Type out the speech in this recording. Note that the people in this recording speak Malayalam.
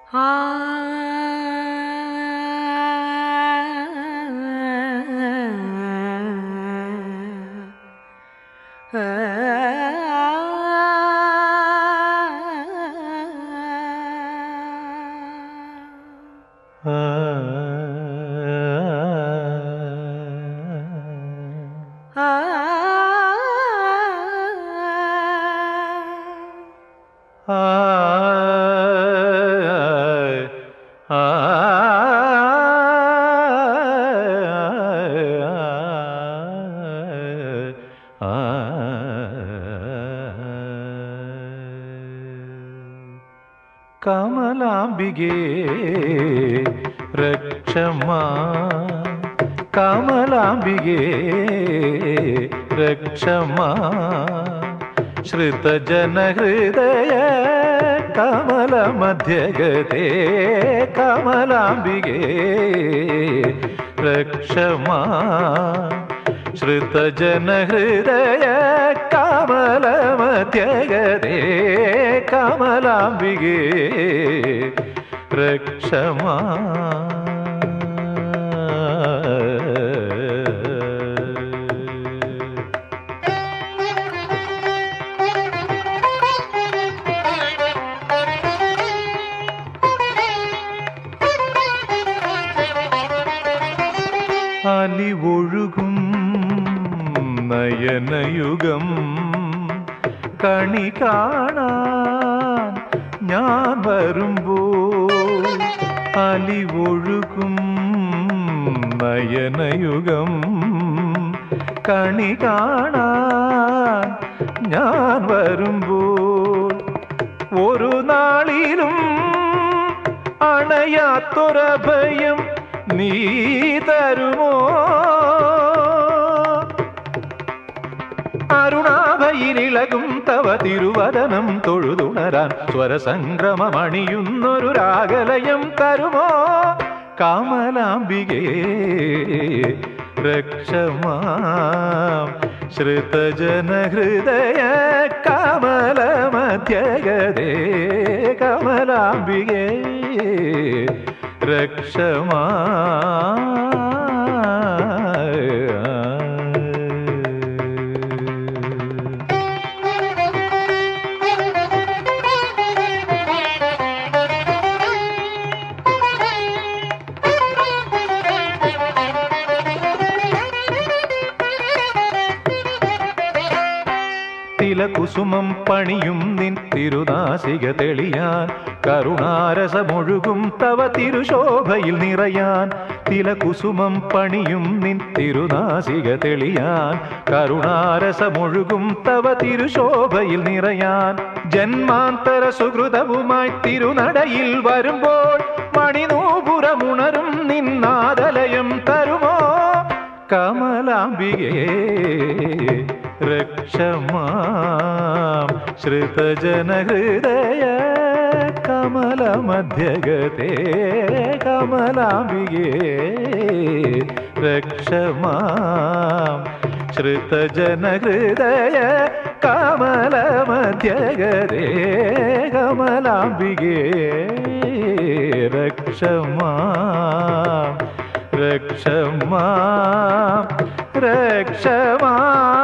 കമലാംബികേ രക്ഷമാ കമലാംബികേ രക്ഷമാ ശ്രുതജനഹൃദയ കമലമധ്യഗതേ കമലാംബികേ രക്ഷമാ ശ്രുതജനഹൃദയ കമലമധ്യഗതേ കമലാംബികേ രക്ഷമാ അലിവൊഴുകും നയനയുഗം കണി കാണാൻ ഞാൻ വരുമ്പോൾ അലിവൊഴുകും നയനയുഗം കണി കാണാൻ ഞാൻ വരുമ്പോൾ ഒരു നാളിലും അണയാത്തൊരഭയം നീ തരുമോ അരുണാഭയിലിളകും തവ തിരുവദനം തൊഴുതുണരാൻ സ്വരസംക്രമമണിയുന്നൊരു രാഗലയം തരുമോ കമലാംബികേ രക്ഷമാം ശ്രുതജനഹൃദയ കമലമധ്യഗതേ കമലാംബികേ രക്ഷമാ തിലകുസുമം പണിയും നിൻ തിരുനാസിക തെളിയാൻ കരുണാരസമൊഴുകും തവ തിരുശോഭയിൽ നിറയാൻ തിലകുസുമം പണിയും നിൻ തിരുനാസിക തെളിയാൻ കരുണാരസമൊഴുകും തവ തിരുശോഭയിൽ നിറയാൻ ജന്മാന്തര സുഹൃതവുമായി തിരുനടയിൽ വരുമ്പോൾ മണിനൂപുരമുണരും നിന്നാദലയം തരുമോ കമലാംബികേ രക്ഷമാം ശ്രുതജനഹൃദയ കമലമധ്യഗതേ കമലാംബികേ രക്ഷമാം ശ്രുതജനഹൃദയ കമലമധ്യഗതേ കമലാംബികേ രക്ഷമാം രക്ഷമാം രക്ഷമാം